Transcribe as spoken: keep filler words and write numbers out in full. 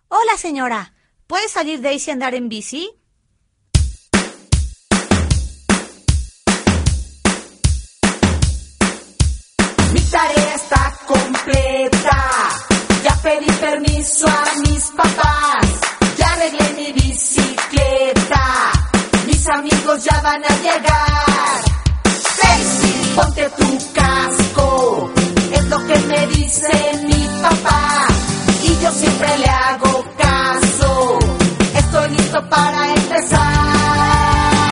Hola, señora. ¿Puede salir Daisy a andar en bici? Mi tarea está completa. Ya pedí permiso a mis papás. Ya arreglé mi bicicleta. Mis amigos ya van a llegar. Daisy, ponte tu casco. Es lo que me dice mi papá.